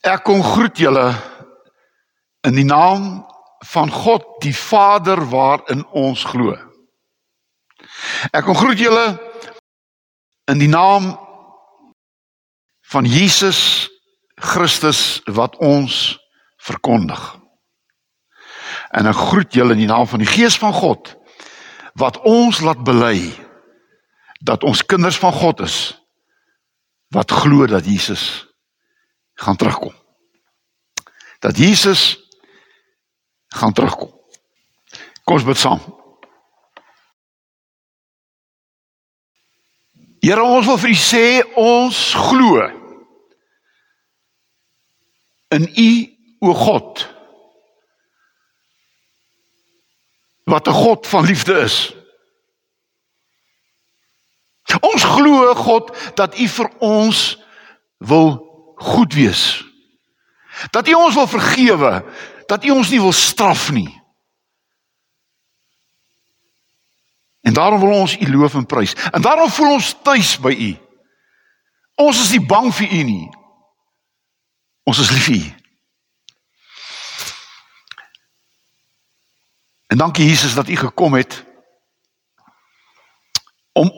Ek kom groet julle in die naam van God, die Vader waarin ons glo. Ek kom groet julle in die naam van Jesus Christus wat ons verkondig. En ek groet julle in die naam van die Gees van God wat ons laat bely dat ons kinders van God is, wat glo dat Jesus gaan terugkom. Dat Jesus gaan terugkom. Kom ons bid saam. Here, ons wil vir U sê, ons glo in U, o God, wat 'n God van liefde is. Ons glo, God, dat U vir ons wil goed wees. Dat U ons wil vergewe, dat U ons nie wil straf nie. En daarom wil ons U loof en prys. En daarom voel ons tuis by U. Ons is nie bang vir U nie. Ons is lief vir U. En dankie Jesus dat U gekom het om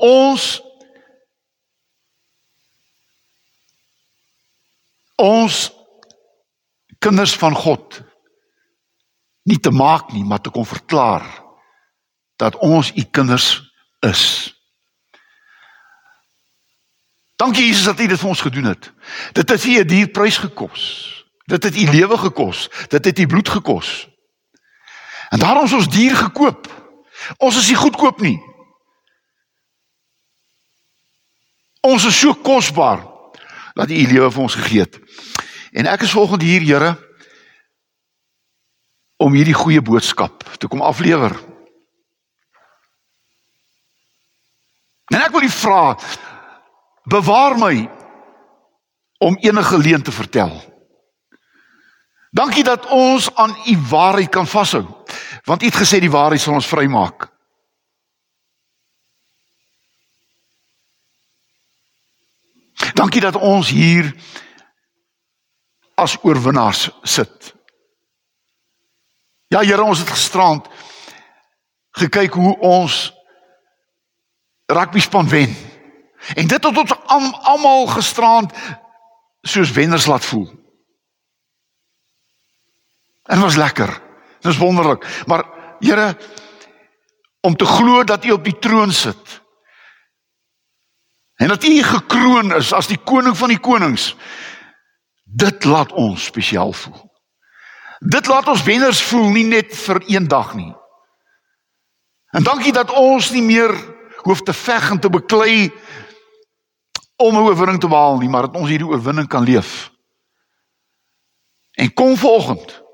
ons kinders van God nie te maak nie, maar te kom verklaar dat ons U kinders is. Dankie Jesus dat U dit vir ons gedoen het. Dit het U 'n duur prys gekos. Dit het U lewe gekos. Dit het U bloed gekos. En daarom is ons duur gekoop. Ons is nie goedkoop nie. Ons is so kosbaar dat U lewe vir ons gegee het. En ek is volgende hier, Here, om hierdie goeie boodskap te kom aflewer. En ek wil U vra, bewaar my om enige leuen te vertel. Dankie dat ons aan U waarheid kan vashou, want U het gesê die waarheid sal ons vrymaak. Dankie dat ons hier as oorwinnaars sit. Ja, Here, ons het gisterand gekyk hoe ons rugbyspan wen. En dit het ons almal gisterand soos wenners laat voel. En het was lekker. Dit was wonderlik. Maar Here, om te glo dat U op die troon sit, en dat U gekroon is as die koning van die konings, dit laat ons spesiaal voel. Dit laat ons wenners voel, nie net vir een dag nie. En dankie dat ons nie meer hoef te veg en te beklei om 'n oorwinning te behaal nie, maar dat ons hierdie oorwinning kan leef. En kom vanoggend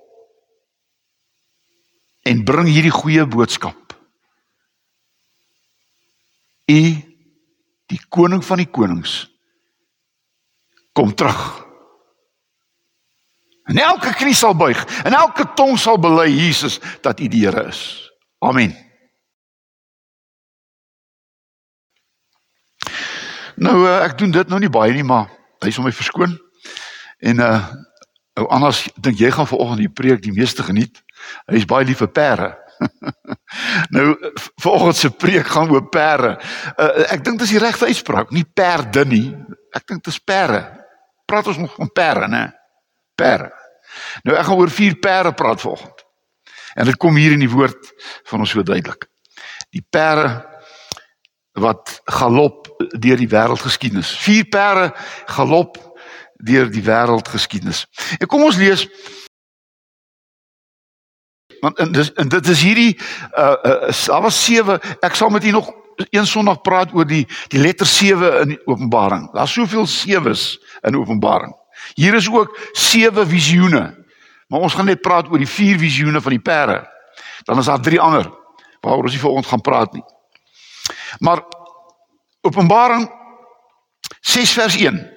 en bring hierdie goeie boodskap. U, die koning van die konings, kom terug. En elke knie sal buig, en elke tong sal bely, Jesus, dat U die Here is. Amen. Nou, ek doen dit nou nie baie nie, maar hy is om my verskoon. En anders dink jy gaan vanoggend die preek die meeste geniet. Hy is baie lief vir pere. Nou, vanoggend se preek gaan oor pere. Ek dink dit is die regte uitspraak, nie perde nie. Ek dink dit is pere. Praat ons nog van pere, né? Pere. Nou, ek gaan oor 4 pere praat vanoggend. En dit kom hier in die woord van ons so duidelik. Die pere wat galop deur die wêreldgeskiedenis. 4 pere galop deur die wêreldgeskiedenis. En kom ons lees, want en dit is hierdie, daar was 7, ek sal met u nog een Sondag praat oor die letter 7 in Openbaring. Daar is soveel 7's in Openbaring. Hier is ook 7 visioene, maar ons gaan net praat oor die 4 visioene van die pere. Dan is daar 3 ander, waaroor ons nie vanoggend gaan praat nie. Maar Openbaring 6 vers 1.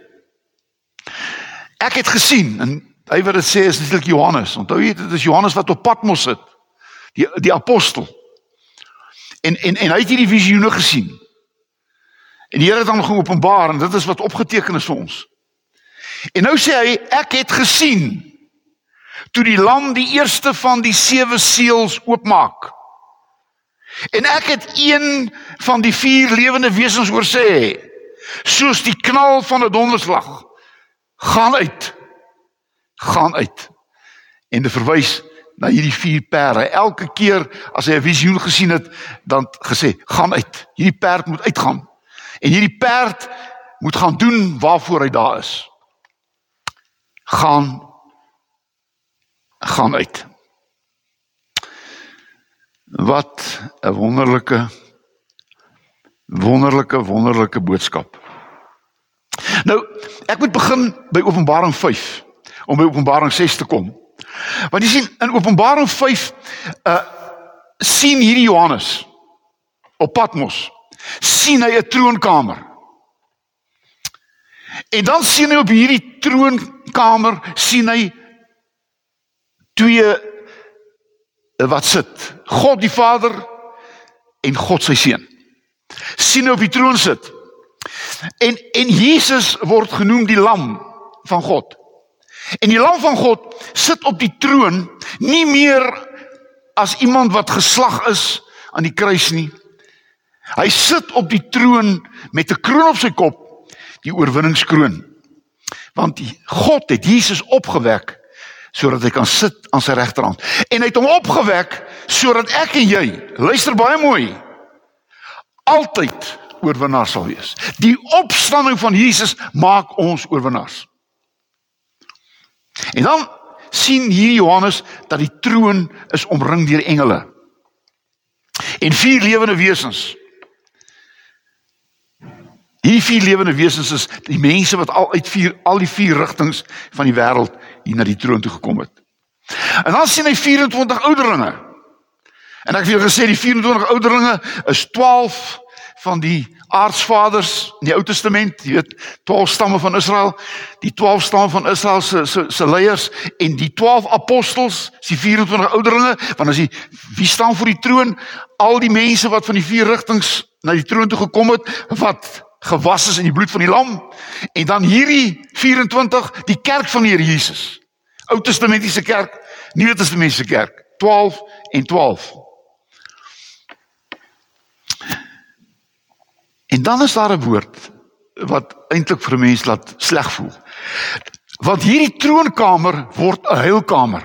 Ek het gesien, en hy wat dit sê is natuurlik Johannes. Onthou jy, dit is Johannes wat op Patmos sit, die apostel. En hy het hierdie visioene gesien. En die Here het hom gaan openbaar, en dit is wat opgeteken is vir ons. En nou sê hy, ek het gesien, toe die lam die eerste van die 7 seels oopmaak. En ek het een van die 4 lewende wesens hoor sê, soos die knal van 'n donderslag, gaan uit. En dit verwys na hierdie 4 perde. Elke keer as hy 'n visioen gesien het, dan gesê, gaan uit. Hierdie perd moet uitgaan. En hierdie perd moet gaan doen waarvoor hy daar is. Gaan uit. Wat 'n wonderlike boodskap. Nou, ek moet begin by Openbaring 5, om by Openbaring 6 te kom. Want jy sien, in Openbaring 5, sien hierdie Johannes, op Patmos, sien hy 'n troonkamer. En dan sien hy op hierdie troonkamer, sien hy 2 wat sit. God die Vader en God sy Seun. Sien hy op die troon sit. En Jesus word genoem die lam van God. En die lam van God sit op die troon, nie meer as iemand wat geslag is aan die kruis nie. Hy sit op die troon met 'n kroon op sy kop, die oorwinningskroon. Want God het Jesus opgewek, sodat hy kan sit aan sy regterhand. En hy het hom opgewek, sodat ek en jy, luister baie mooi, altyd oorwinnaars sal wees. Die opstanding van Jesus maak ons oorwinnaars. En dan sien hier Johannes dat die troon is omring deur engele. En 4 lewende wesens. Hierdie 4 lewende wesens is die mense wat al die 4 rigtings van die wêreld hier na die troon toe gekom het. En dan sien hy 24 ouderlinge. En ek het julle gesê, die 24 ouderlinge is 12 van die aartsvaders in die Ou Testament, jy weet, 12 stamme van Israel, die 12 stamme van Israel se leiers, en die 12 apostels, die 24 ouderlinge, want as wie staan voor die troon? Al die mense wat van die 4 rigtings na die troon toe gekom het, wat gewas is in die bloed van die lam, en dan hierdie 24, die kerk van die Here Jesus, Ou Testamentiese kerk, Nuwe Testamentiese kerk, 12 en 12. En dan is daar 'n woord wat eintlik vir 'n mens laat sleg voel. Want hierdie troonkamer word 'n huilkamer.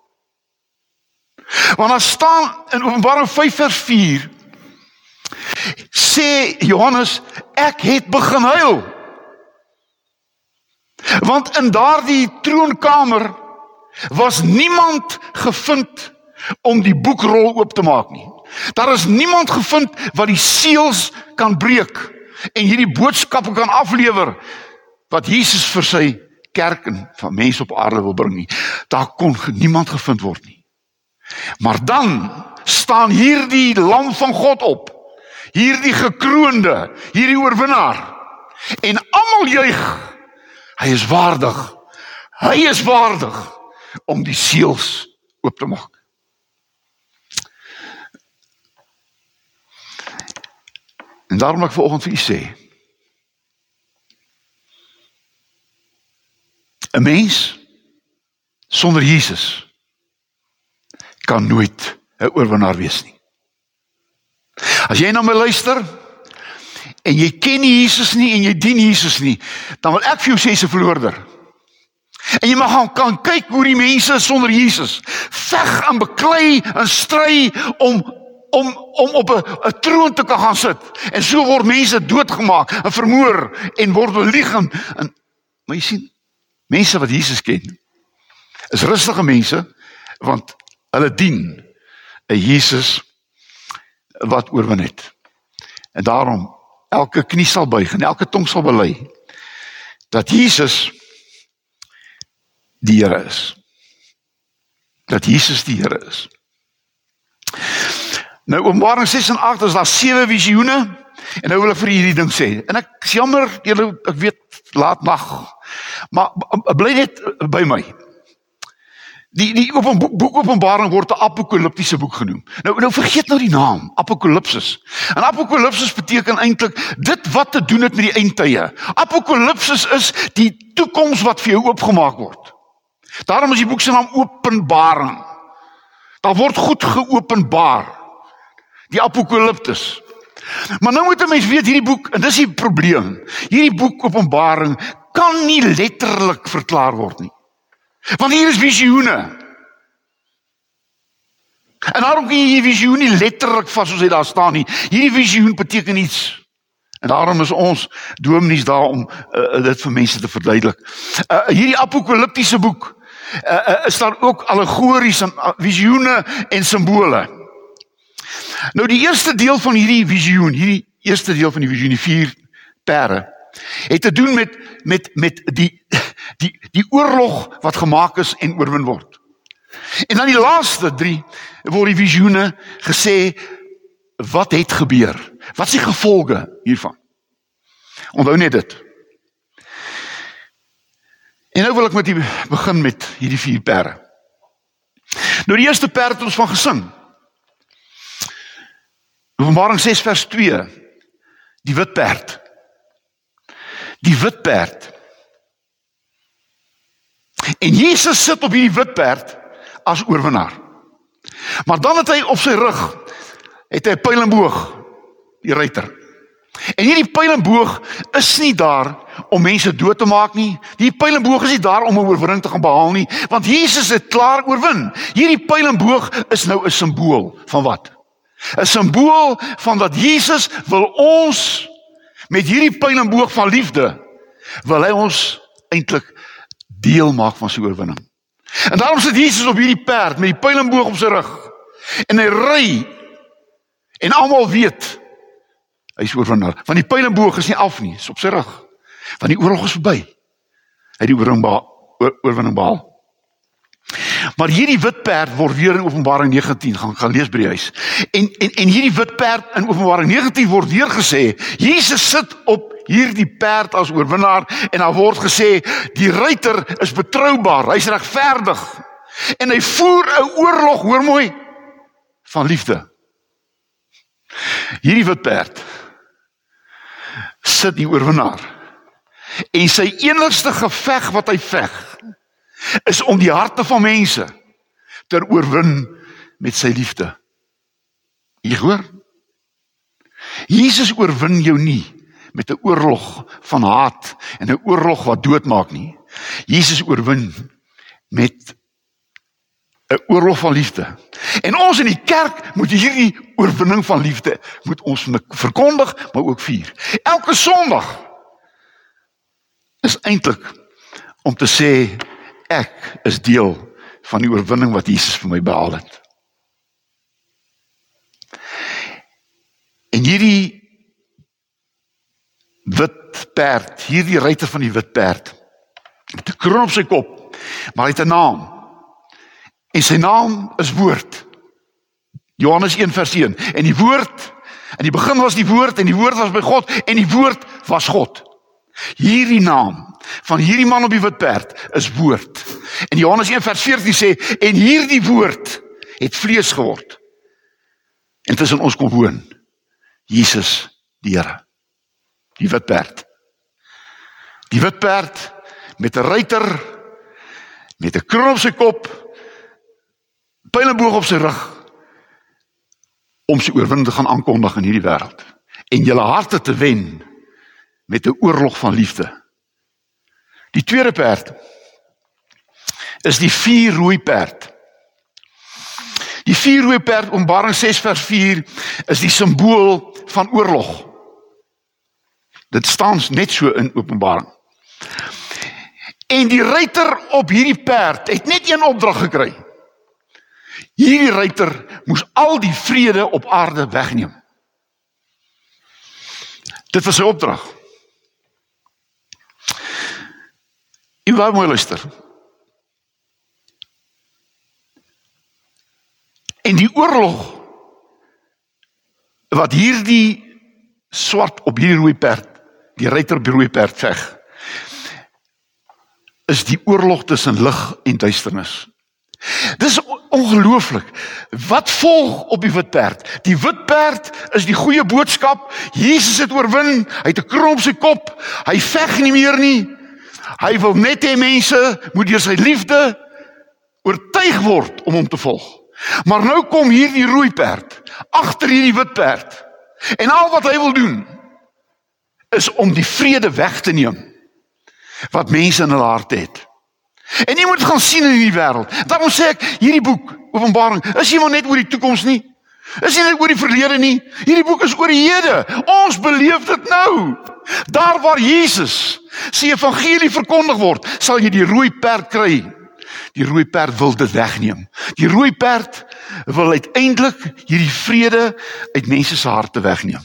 Want daar staan in Openbaring 5 vers 4, sê Johannes, ek het begin huil. Want in daardie troonkamer was niemand gevind om die boekrol oop te maak nie. Daar is niemand gevind wat die seels kan breek en hierdie boodskappe kan aflewer wat Jesus vir sy kerk en van mense op aarde wil bring nie. Daar kon niemand gevind word nie. Maar dan staan hierdie lam van God op, hierdie gekroonde, hierdie oorwinnaar, en almal juig, hy is waardig om die seels oop te maak. En daarom wil ek vanoggend vir u sê, 'n mens sonder Jesus kan nooit 'n oorwinnaar wees nie. As jy na my luister en jy ken nie Jesus nie en jy dien Jesus nie, dan wil ek vir jou sê jy's 'n verloorder. En jy mag kan kyk hoe die mense sonder Jesus veg en beklei en stry om op 'n troon te kan gaan sit. En so word mense doodgemaak en vermoor en word belieg. Maar jy sien, mense wat Jesus ken, is rustige mense, want hulle dien 'n Jesus wat oorwin het. En daarom, elke knie sal buig en elke tong sal bely, dat Jesus die Here is. Dat Jesus die Here is. Nou, Openbaring 6 en 8 is daar 7 visioene, en nou wil ek vir hierdie ding sê, en ek is jammer, ek weet, laat nag, maar bly net by my. Die boek Openbaring word 'n apokaliptiese boek genoem. Nou vergeet nou die naam, apokalipsis. En apokalipsis beteken eintlik dit wat te doen het met die eindtye. Apokalipsis is die toekoms wat vir jou oopgemaak word. Daarom is die boek se naam Openbaring. Daar word goed geopenbaar. Die apokaliptis. Maar nou moet 'n mens weet, hierdie boek, en dis die probleem, hierdie boek Openbaring kan nie letterlik verklaar word nie. Want hier is visioene. En daarom kan jy die visioen nie letterlik vas soos hy daar staan nie. Hierdie visioen beteken iets. En daarom is ons dominees daar om dit vir mense te verduidelik. Hierdie apokaliptiese boek is daar ook allegories en visioene en simbole. Nou die eerste deel van hierdie visioen, die 4 pere, het te doen met die oorlog wat gemaak is en oorwin word. En dan die laaste 3 word die visioene gesê, wat het gebeur? Wat is die gevolge hiervan? Onthou net dit. En nou wil ek begin met hierdie 4 pere. Nou die eerste per het ons van gesing. Openbaring 6 vers 2, die wit perd. Die wit perd. En Jesus sit op hierdie wit perd as oorwinnaar. Maar dan het hy op sy rug, het hy 'n pyl en boog, die ruiter. En hierdie pyl en boog is nie daar om mense dood te maak nie. Die pyl en boog is nie daar om 'n oorwinning te gaan behaal nie, want Jesus het klaar oorwin. Hierdie pyl en boog is nou 'n simbool van wat? 'n Simbool van dat Jesus wil ons met hierdie pyl en boog van liefde, wil hy ons eintlik deel maak van sy oorwinning. En daarom sit Jesus op hierdie perd met die pyl en boog op sy rug. En hy ry. En almal weet hy is oorwinnaar. Want die pyl en boog is nie af nie, is op sy rug. Want die oorlog is verby. Hy het die oorwinning behaal. Maar hierdie wit perd word weer in Openbaring 19, gaan lees by die huis. En hierdie wit perd in Openbaring 19 word weer gesê, Jesus sit op hierdie perd as oorwinnaar, en daar word gesê, die ruiter is betroubaar, hy is regverdig, en hy voer 'n oorlog, hoor mooi, van liefde. Hierdie wit perd sit die oorwinnaar, en sy enigste geveg wat hy veg, is om die harte van mense te oorwin met sy liefde. Jy hoor? Jesus oorwin jou nie met 'n oorlog van haat en 'n oorlog wat doodmaak nie. Jesus oorwin met 'n oorlog van liefde. En ons in die kerk moet hierdie oorwinning van liefde moet ons verkondig, maar ook vier. Elke Sondag is eintlik om te sê, ek is deel van die oorwinning wat Jesus vir my behaal het. En hierdie wit perd, hierdie ruiter van die wit perd, met 'n kroon op sy kop, maar hy het 'n naam. En sy naam is Woord. Johannes 1 vers 1. En die Woord, in die begin was die Woord, en die Woord was by God, en die Woord was God. Hierdie naam van hierdie man op die wit perd is Woord. En Johannes 1 vers 14 sê, en hierdie Woord het vlees geword. En tussen ons kom woon, Jesus die Here. Die wit perd. Die wit perd met 'n ruiter, met 'n kroon op sy kop, pyl en boog op sy rug, om sy oorwinning te gaan aankondig in hierdie wêreld. En julle harte te wen met 'n oorlog van liefde. Die tweede perd is die 4 rooi perd. Die 4 rooi perd, Openbaring 6 vers 4, is die simbool van oorlog. Dit staan net so in Openbaring. En die ruiter op hierdie perd het net een opdrag gekry. Hierdie ruiter moes al die vrede op aarde wegneem. Dit was sy opdrag. U wou mooi luister. En die oorlog wat hierdie swart op hierdie rooi perd, die ruiter op die rooi perd veg, is die oorlog tussen lig en duisternis. Dis ongelooflik. Wat volg op die wit perd? Die wit perd is die goeie boodskap. Jesus het oorwin, hy het 'n kroon op sy kop, hy veg nie meer nie. Hy wil net hê mense moet deur sy liefde oortuig word om hom te volg. Maar nou kom hier die rooi perd, agter hierdie wit perd. En al wat hy wil doen, is om die vrede weg te neem, wat mense in hulle hart het. En jy moet gaan sien in die wêreld. Daarom sê ek, hierdie boek, Openbaring, is nie maar net oor die toekoms nie. Is nie net oor die verlede nie. Hierdie boek is oor die hede. Ons beleef dit nou. Daar waar Jesus sy evangelie verkondig word, sal jy die rooi perd kry. Die rooi perd wil dit wegneem. Die rooi perd wil uiteindelik hierdie vrede uit mense se harte wegneem.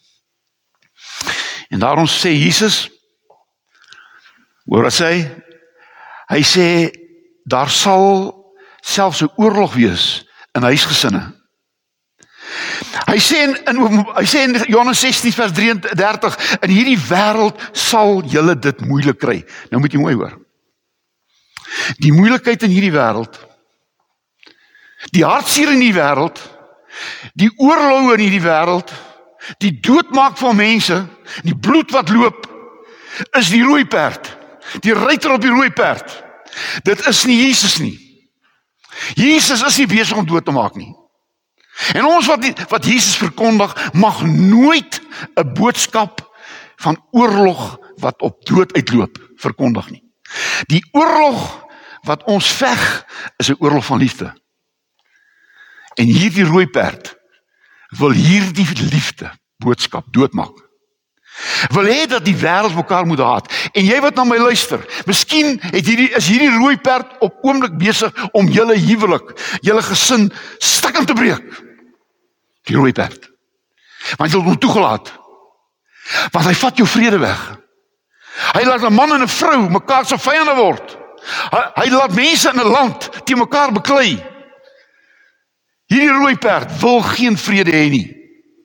En daarom sê Jesus, hoor wat sê hy sê, daar sal selfs 'n oorlog wees in huisgesinne. Hy sê in Johannes 16 vers 33, in hierdie wêreld sal julle dit moeilik kry. Nou moet jy mooi hoor. Die moeilikheid in hierdie wêreld, die hartseer in die wêreld, die oorloë in hierdie wêreld, die doodmaak van mense, die bloed wat loop, is die rooi perd. Die ruiter op die rooi perd. Dit is nie Jesus nie. Jesus is nie besig om dood te maak nie. En ons wat Jesus verkondig, mag nooit 'n boodskap van oorlog wat op dood uitloop verkondig nie. Die oorlog wat ons veg, is 'n oorlog van liefde. En hierdie rooi perd wil hierdie liefde boodskap doodmaak. Wil hê dat die wêreld mekaar moet haat. En jy wat na my luister, miskien is hierdie rooi perd op oomblik besig om julle huwelik, julle gesin stukkend te breek. Die rooi perd. Want jy het hom toegelaat. Want hy vat jou vrede weg. Hy laat 'n man en 'n vrou mekaar se vyande word. Hy laat mense in 'n land teen mekaar beklei. Hierdie rooi perd wil geen vrede hê nie.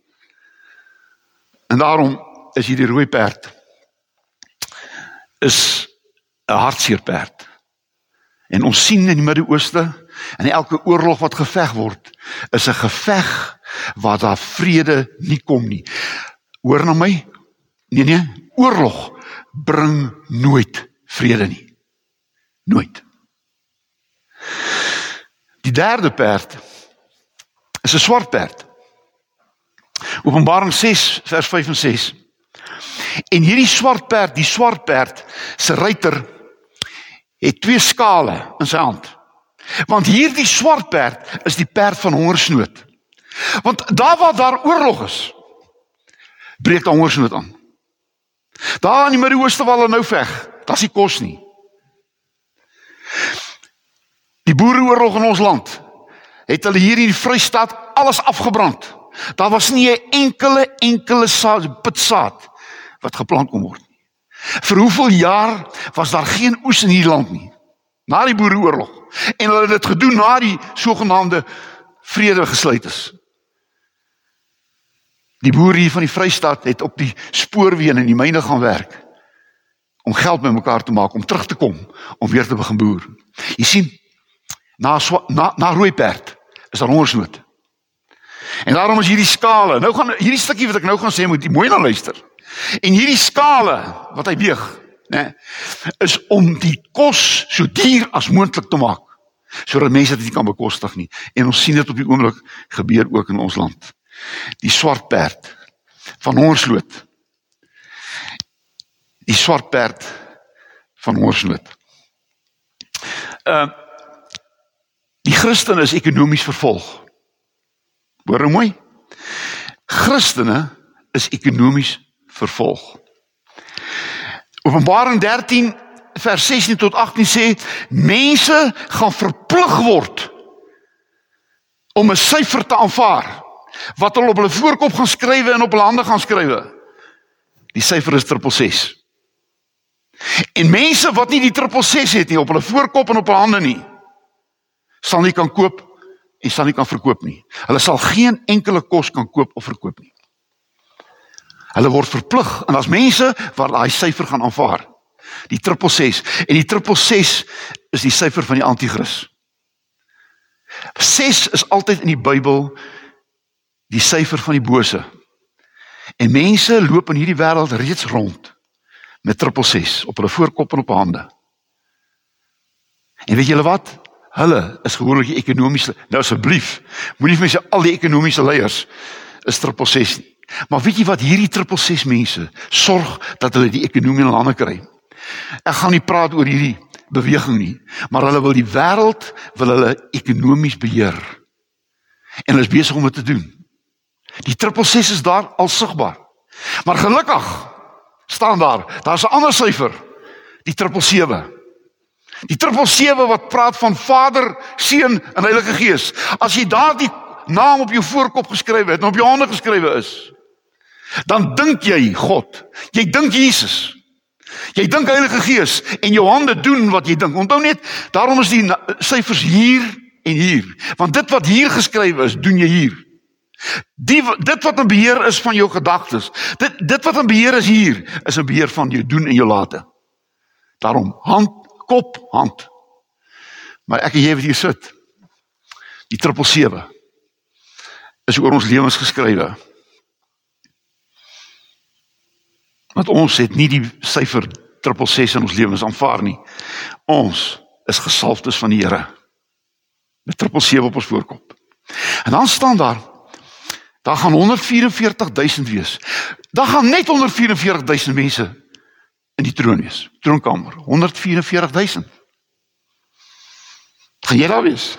En daarom is hierdie rooi perd is 'n hartseer perd. En ons sien in die Midde-Ooste, en elke oorlog wat geveg word, is 'n geveg waar daar vrede nie kom nie. Hoor na my? Nee, oorlog bring nooit vrede nie. Nooit. Die derde perd is 'n swart perd. Openbaring 6 vers 5 en 6. En hierdie die swart perd se ruiter het 2 skale in sy hand. Want hierdie swart perd is die perd van hongersnood. Want daar waar daar oorlog is, breek daar hongersnood aan. Daar in die Midde-Ooste waar hulle nou veg, daar's nie kos nie. Die boereoorlog in ons land, het hulle hier in die Vrystaat alles afgebrand. Daar was nie 'n enkele pitsaad wat geplant kon word nie. Vir hoeveel jaar was daar geen oes in hierdie land nie? Na die boereoorlog. En hulle het dit gedoen na die sogenaamde vrede gesluit is. Die boere hier van die Vrystaat het op die spoorweë en die myne gaan werk om geld met mekaar te maak, om terug te kom, om weer te begin boer. Jy sien, na rooi perd is daar hongersnood. En daarom is hierdie skale, hierdie stukkie wat ek nou gaan sê, moet jy mooi na luister. En hierdie skale wat hy weeg, is om die kos so duur as moontlik te maak, sodat mense dit nie kan bekostig nie. En ons sien dit op die oomblik gebeur ook in ons land. Die swart perd van hongersnood. Die swart perd van hongersnood. Die Christene is ekonomies vervolg. Hoor nou mooi? Christene is ekonomies vervolg. Openbaring 13 vers 16 tot 18 sê, mense gaan verplig word om 'n syfer te aanvaar, wat hulle op hulle voorkop gaan skrywe en op hulle hande gaan skrywe. Die syfer is 666. En mense wat nie die 666 het nie, op hulle voorkop en op hulle hande nie, sal nie kan koop en sal nie kan verkoop nie. Hulle sal geen enkele kos kan koop of verkoop nie. Hulle word verplig, en as mense wat daai syfer gaan aanvaar, die 666, en die 666 is die syfer van die anti-kris. 6 is altyd in die Bybel die syfer van die bose. En mense loop in hierdie wêreld reeds rond met 666 op hulle voorkop en op hande. En weet julle wat? Hulle is gewoonlik die ekonomiese, nou asseblief, moenie vir my sê al die ekonomiese leiers is 666 nie. Maar weet jy wat, hierdie 666 mense sorg dat hulle die ekonomie in hande kry. Ek gaan nie praat oor hierdie beweging nie, maar hulle wil die wêreld, wil hulle ekonomies beheer. En hulle is besig om dit te doen. Die 666 is daar al sigbaar. Maar gelukkig staan daar's 'n ander syfer, die 777. Die 777 wat praat van Vader, Seun en Heilige Gees. As jy daar die naam op jou voorkop geskrywe het en op jou hande geskrywe is, dan dink jy God. Jy dink Jesus. Jy dink Heilige Gees en jou hande doen wat jy dink. Onthou net, daarom is die syfers hier en hier. Want dit wat hier geskrywe is, doen jy hier. Dit wat 'n beheer is van jou gedagtes, dit wat 'n beheer is hier, is 'n beheer van jou doen en jou late. Daarom, hand, kop, hand. Maar ek en jy wat hier sit, die 777, is oor ons lewens geskrywe. Want ons het nie die syfer 666 in ons lewens aanvaar nie. Ons is gesalfdes van die Here. Met 777 op ons voorkop. En dan staan daar gaan 144.000 wees. Daar gaan net 144.000 mense in die troon wees. Troonkamer, 144.000. Gaan jy daar wees?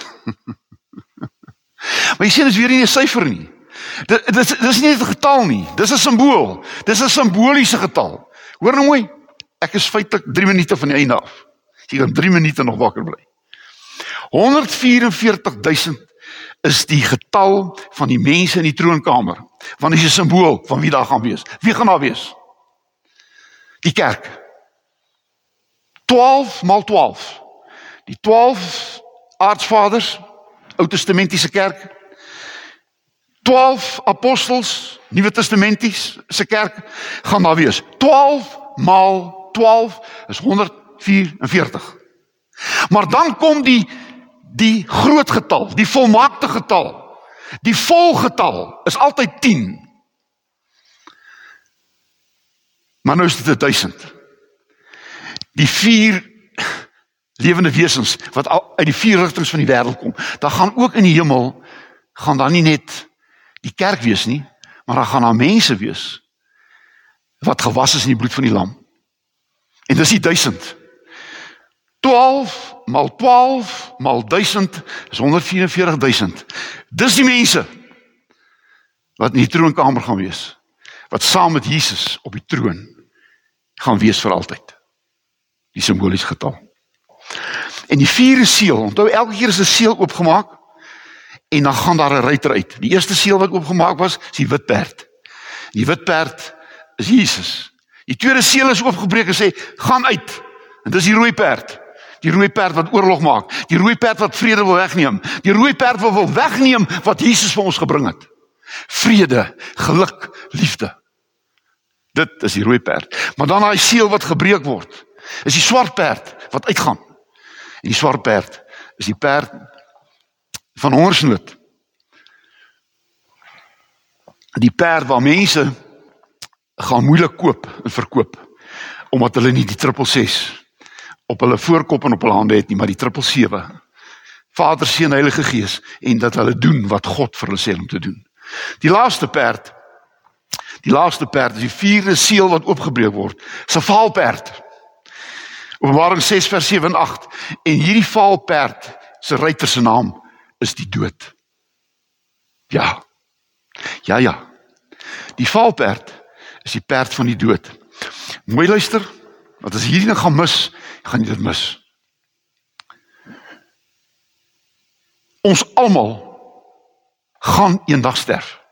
Maar jy sien, dit is weer nie 'n syfer nie. Dit is nie 'n getal nie. Dis 'n simbool. Dis 'n simboliese getal. Hoor nou mooi, ek is feitelik 3 minute van die einde af. Jy kan 3 minute nog wakker bly. 144.000 is die getal van die mense in die troonkamer. Want dit is 'n simbool van wie daar gaan wees. Wie gaan daar wees? Die kerk. 12 maal 12. Die 12 aartsvaders, Ou Testamentiese kerk. 12 apostels, Nuwe Testamentiese kerk, gaan daar wees. 12 maal 12 is 144. Maar dan kom die groot getal, die volmaakte getal, die volgetal is altyd 10. Maar nou is dit 1000. Die 4 lewende wesens wat uit die 4 rigtings van die wêreld kom, daar gaan ook in die hemel, gaan daar nie net die kerk wees nie, maar daar gaan daar mense wees wat gewas is in die bloed van die lam. En dis die 1000. 12 maal 12 maal 1000 is 144.000. Dis die mense wat in die troonkamer gaan wees, wat saam met Jesus op die troon gaan wees vir altyd. Die simboliese getal. En die 4de seël, onthou elke keer is 'n seël oopgemaak en dan gaan daar 'n ruiter uit. Die eerste seël wat oopgemaak was, is die wit perd. Die wit perd is Jesus. Die tweede seël is oopgebreek en sê, gaan uit. En dis die rooi perd. Die rooi perd wat oorlog maak. Die rooi perd wat vrede wil wegneem. Die rooi perd wat wil wegneem wat Jesus vir ons gebring het. Vrede, geluk, liefde. Dit is die rooi perd. Maar dan daai seël wat gebreek word, is die swart perd wat uitgaan. En die swart perd is die perd van hongersnood. Die perd waar mense gaan moeilik koop en verkoop, omdat hulle nie die 666 op hulle voorkop en op hulle hande het nie, maar die 777. Vader, Seun, Heilige Gees, en dat hulle doen wat God vir hulle sê om te doen. Die laaste perd is die 4de seël wat oopgebreek word, is 'n vaalperd. Openbaring 6 vers 7 en 8. En hierdie vaalperd se ruiter se naam is die dood. Ja. Die vaalperd is die perd van die dood. Mooi luister, want as hierdie gaan mis, gaan jy dit mis. Ons almal gaan eendag sterf.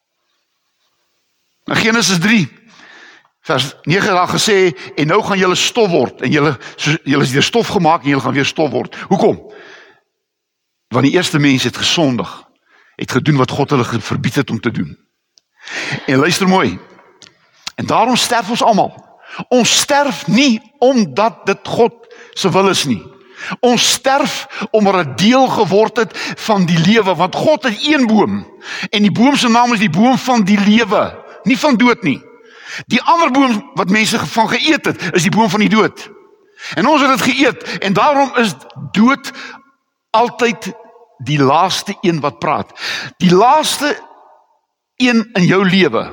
In Genesis 3 vers 9 daar gesê, en nou gaan julle stof word, en julle is deur stof gemaak, en julle gaan weer stof word. Hoekom? Want die eerste mens het gesondig, het gedoen wat God hulle verbied het om te doen. En luister mooi, en daarom sterf ons almal. Ons sterf nie omdat dit God se wil is nie. Ons sterf omdat het deel geword het van die lewe, want God het een boom, en die boom se naam is die boom van die lewe, nie van dood nie. Die ander boom wat mense van geëet het, is die boom van die dood. En ons het dit geëet, en daarom is dood altyd die laaste een wat praat. Die laaste een in jou lewe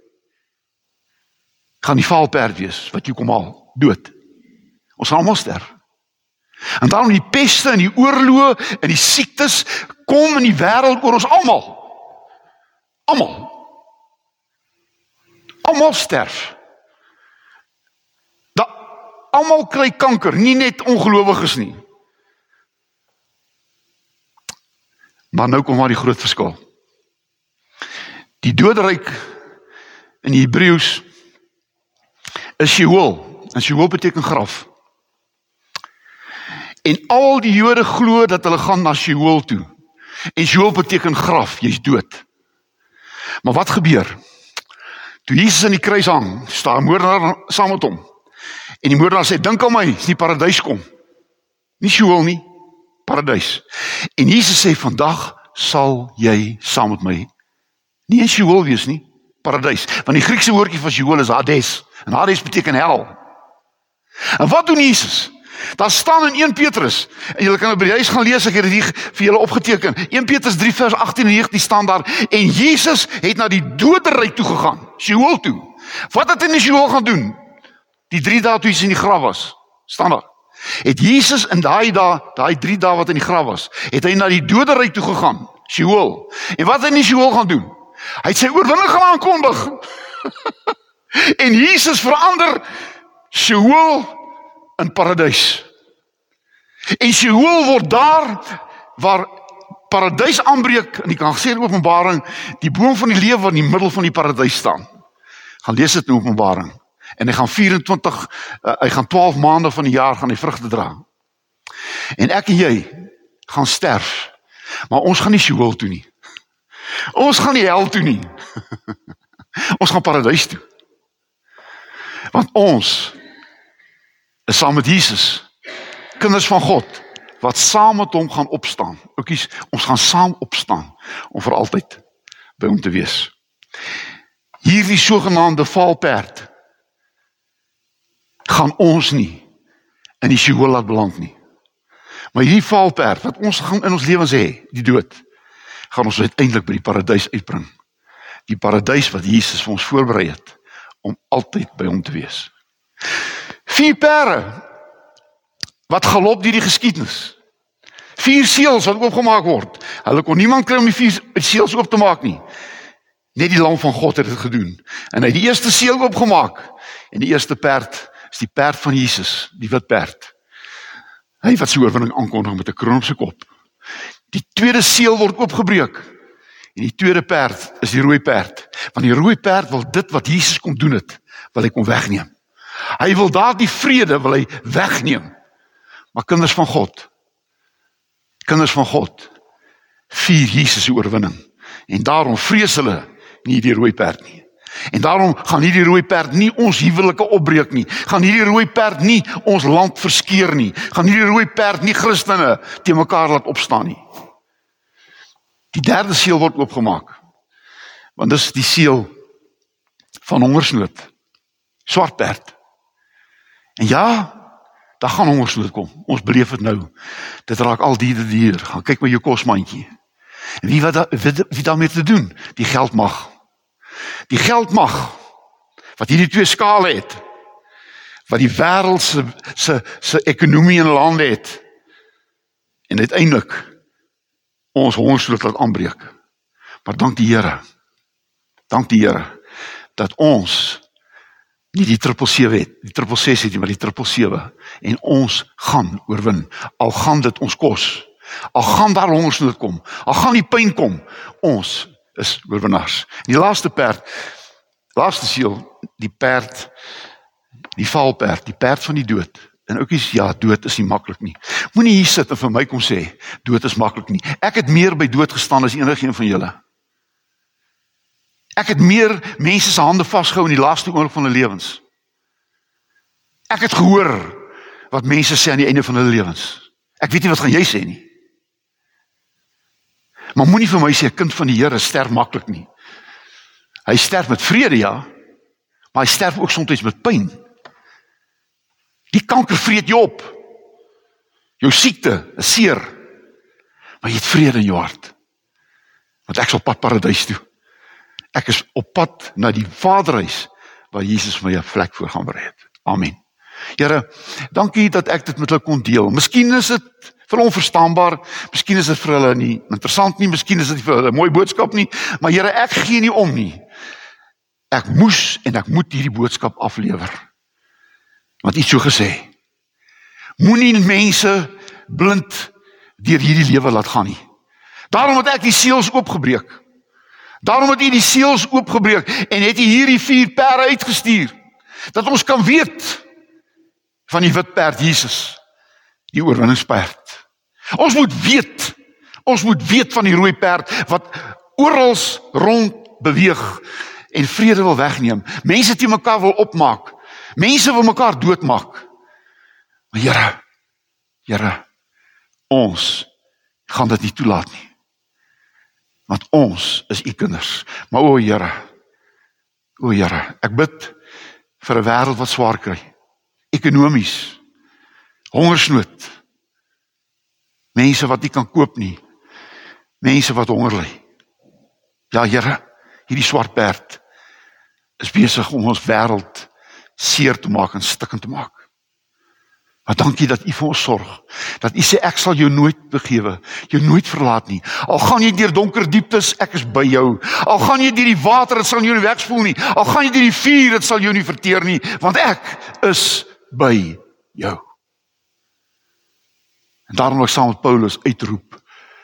gaan die valperd wees, wat jy kom haal, dood. Ons gaan almal sterf. En daarom die peste en die oorloë en die siektes kom in die wêreld oor ons almal. Almal sterf. Almal kry kanker, nie net ongelowiges nie. Maar nou kom maar die groot verskil. Die doderyk in die Hebreëus is Sheol. En Sheol beteken graf. En al die Jode glo dat hulle gaan na Sheol toe. En Sheol beteken graf, jy's dood. Maar wat gebeur? Toe Jesus aan die kruis hang, staan 'n moordenaar saam met hom. En die moordenaar sê, dink aan my, as die paradys kom. Nie Sheol nie, paradys. En Jesus sê, vandag sal jy saam met my nie in Sheol wees nie, paradys. Want die Griekse woordjie van Sheol is Hades. En Hades beteken hel. En wat doen Jesus? Daar staan in 1 Petrus, en julle kan nou by die huis gaan lees, ek het dit hier vir julle opgeteken. 1 Petrus 3 vers 18 en 19 staan daar, en Jesus het na die doderyk toe gegaan, Sheol toe. Wat het hy in die Sheol gaan doen? Die 3 dae toe hy in die graf was, staan daar. Het Jesus in daai 3 dae wat in die graf was, het hy na die doderyk toe gegaan, Sheol. En wat het hy in die Sheol gaan doen? Hy het sy oorwinning gaan aankondig. En Jesus verander Sheol in paradys. En Sheol word daar waar paradys aanbreek, en jy kan sê in Openbaring, die boom van die lewe wat in die middel van die paradys staan. Gaan lees dit in Openbaring. En hy gaan 12 maande van die jaar gaan die vrugte dra. En ek en jy gaan sterf, maar ons gaan nie Sheol toe nie. Ons gaan nie hel toe nie. Ons gaan paradys toe. Want ons is saam met Jesus, kinders van God, wat saam met hom gaan opstaan. Oukies, ons gaan saam opstaan, om vir altyd by hom te wees. Hierdie sogenaamde valperd, gaan ons nie in die Sheol laat beland nie. Maar hierdie valperd, wat ons gaan in ons lewens hê, die dood, gaan ons uiteindelik by die paradys uitbring. Die paradys wat Jesus vir ons voorberei het, om altyd by hom te wees. 4 pere, wat galop deur die geskiedenis. 4 seels wat oopgemaak word. Hulle kon niemand kry om die 4 seels oop te maak nie. Net die lam van God het dit gedoen. En hy het die eerste seel oopgemaak. En die eerste perd is die perd van Jesus, die wit perd. Hy wat sy oorwinning aankondig met 'n kroon op sy kop. Die tweede seel word oopgebreek. En die tweede perd is die rooi perd. Want die rooi perd wil dit wat Jesus kom doen het, wil hy kom wegneem. Hy wil daardie vrede wil hy wegneem. Maar kinders van God, vier Jesus se oorwinning. En daarom vrees hulle nie die rooi perd nie. En daarom gaan hierdie rooi perd nie ons huwelike opbreek nie. Gaan hierdie rooi perd nie ons land verskeer nie. Gaan hierdie rooi perd nie Christene teen mekaar laat opstaan nie. Die derde seël word oopgemaak. Want dis die seël van hongersnood. Swart perd. En ja, daar gaan hongersnood kom. Ons beleef dit nou. Dit raak al die deur. Gaan kyk met jou kosmandjie. En wie daarmee te doen? Die geld mag. Die geld mag, wat hierdie twee skale het, wat die wêreld se ekonomie en lande het, en uiteindelik ons hongersnood laat aanbreek. Maar dank die Here, dat ons nie die 777 het, die 766 het nie, maar die 777, en ons gaan oorwin, al gaan dit ons kos, al gaan daar hongersnood kom, al gaan die pyn kom, ons is oorwinnaars. Die laaste seël, die perd, die valperd, die perd van die dood. En oukies, ja, dood is nie maklik nie. Moenie hier sit en vir my kom sê, dood is maklik nie. Ek het meer by dood gestaan as enigeen van julle. Ek het meer mense se hande vasgehou in die laaste oomblik van hulle lewens. Ek het gehoor wat mense sê aan die einde van hulle lewens. Ek weet nie wat gaan jy sê nie. Maar moenie vir my sê 'n kind van die Here sterf maklik nie. Hy sterf met vrede, ja, maar hy sterf ook soms met pyn. Die kanker vreet jou op. Jou siekte is seer, maar jy het vrede in jou hart. Want ek is op pad paradys toe. Ek is op pad na die Vaderhuis, waar Jesus vir my 'n plek voor gaan berei het. Amen. Here, dankie dat ek dit met hulle kon deel. Miskien is dit vir hulle onverstaanbaar, miskien is dit vir hulle nie interessant nie, miskien is dit vir hulle 'n mooi boodskap nie, maar Here, ek gee nie om nie. Ek moes en ek moet hierdie boodskap aflewer. Want iets so gesê, moenie mense blind deur hierdie lewe laat gaan nie. Daarom het ek die seels oopgebreek. Daarom het U die seels oopgebreek en het U hierdie 4 perde uitgestuur, dat ons kan weet van die wit perd Jesus, die oorwinningsperd. Ons moet weet van die rooi perd, wat oral rond beweeg en vrede wil wegneem. Mense teen mekaar wil opmaak. Mense wil mekaar doodmaak. Maar Here, ons gaan dit nie toelaat nie. Want ons is U kinders. Maar o Here, ek bid vir 'n wêreld wat swaar kry. Ekonomies, hongersnood, mense wat nie kan koop nie, mense wat honger ly. Ja Here, hierdie swart perd is besig om ons wêreld seer te maak en stikkend te maak. Maar dankie dat U vir ons sorg, dat U sê ek sal jou nooit begewe, jou nooit verlaat nie. Al gaan jy deur donker dieptes, ek is by jou. Al gaan jy deur die water, dit sal jou nie wegspoel nie. Al gaan jy deur die vuur, dit sal jou nie verteer nie, want ek is by jou. En daarom wil ek saam met Paulus uitroep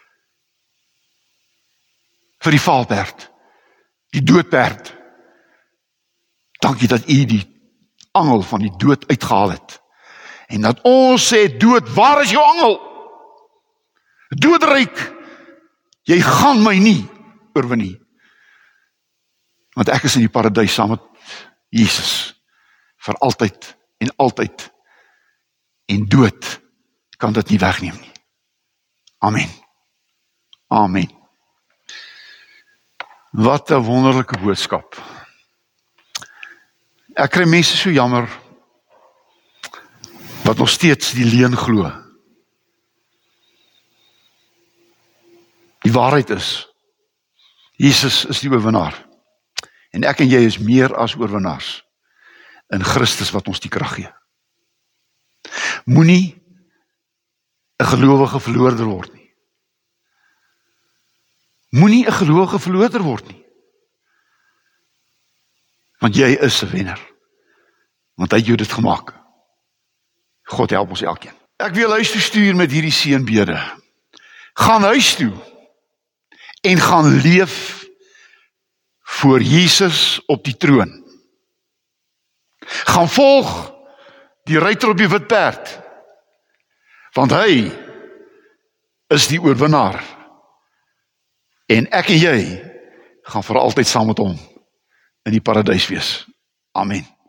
vir die valperd, die doodperd. Dankie dat U die angel van die dood uitgehaal het. En dat ons sê, dood, waar is jou angel? Doodryk, jy gaan my nie oorwin nie. Want ek is in die paradys saam met Jesus vir altyd en altyd. En dood kan dit nie wegneem nie. Amen. Amen. Wat 'n wonderlike boodskap. Ek kry mense so jammer wat nog steeds die leuen glo. Die waarheid is, Jesus is die oorwinnaar. En ek en jy is meer as oorwinnaars in Christus wat ons die krag gee. Moenie 'n gelowige verloorder word nie. Moenie 'n gelowige verloorder word nie. Want jy is 'n wenner. Want hy het jou dit gemaak. God help ons elkeen. Ek wil huis toe stuur met hierdie seënbede. Gaan huis toe en gaan leef voor Jesus op die troon. Gaan volg die ruiter op die wit perd, want hy is die oorwinnaar. En ek en jy gaan vir altyd saam met hom in die paradys wees. Amen.